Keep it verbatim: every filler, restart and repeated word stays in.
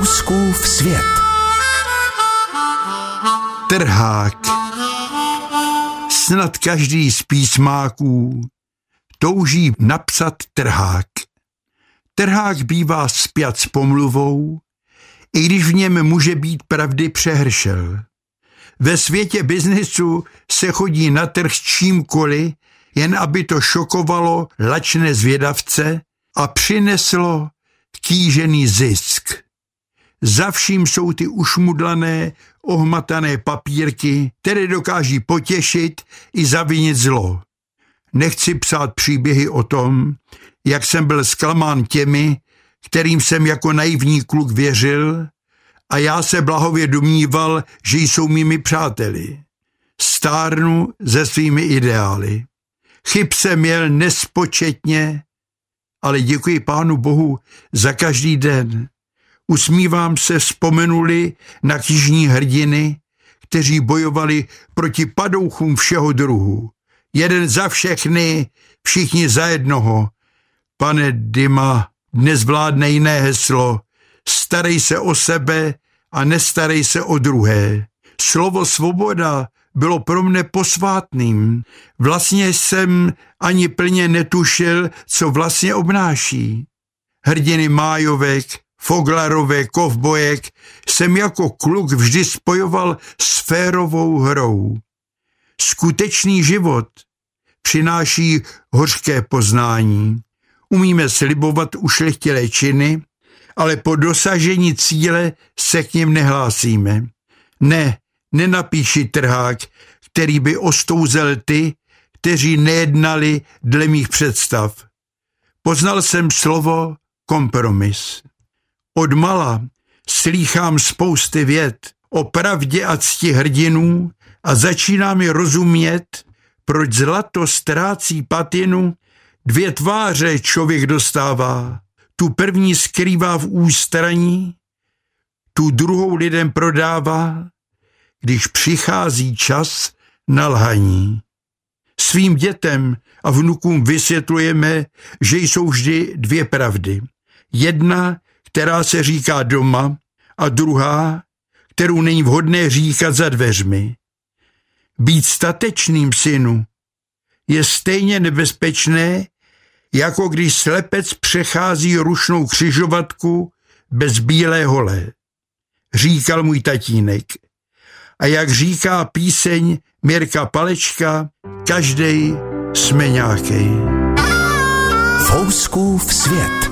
Fouskův svět. Trhák. Snad každý z písmáků touží napsat trhák. Trhák bývá spjat s pomluvou, i když v něm může být pravdy přehršel. Ve světě biznesu se chodí na trh s čímkoliv, jen aby to šokovalo lačné zvědavce a přineslo kýžený zisk. Za vším jsou ty ušmudlané, ohmatané papírky, které dokáží potěšit i zavinit zlo. Nechci psát příběhy o tom, jak jsem byl zklamán těmi, kterým jsem jako naivní kluk věřil, a já se blahově domníval, že jsou mými přáteli. Stárnu se svými ideály. Chyb jsem měl nespočetně, ale děkuji Pánu Bohu za každý den. Usmívám se, vzpomenuli na knižní hrdiny, kteří bojovali proti padouchům všeho druhu. Jeden za všechny, všichni za jednoho. Pane Dima, dnes vládne jiné heslo. Starej se o sebe a nestarej se o druhé. Slovo svoboda bylo pro mne posvátným. Vlastně jsem ani plně netušil, co vlastně obnáší. Hrdiny Májovek, Foglarovek, Kovbojek jsem jako kluk vždy spojoval s férovou hrou. Skutečný život přináší hořké poznání. Umíme slibovat ušlechtilé činy, ale po dosažení cíle se k nim nehlásíme. Ne, nenapíši trhák, který by ostouzel ty, kteří nejednali dle mých představ. Poznal jsem slovo kompromis. Odmala slýchám spousty vět o pravdě a cti hrdinů a začínám mi rozumět, proč zlato ztrácí patinu. Dvě tváře člověk dostává. Tu první skrývá v ústraní, tu druhou lidem prodává, když přichází čas na lhaní. Svým dětem a vnukům vysvětlujeme, že jsou vždy dvě pravdy. Jedna, která se říká doma, a druhá, kterou není vhodné říkat za dveřmi. Být statečným, synu, je stejně nebezpečné, jako když slepec přechází rušnou křižovatku bez bílé hole, říkal můj tatínek. A jak říká píseň Mirka Palečka, každej jsme nějakej. Fouskův svět.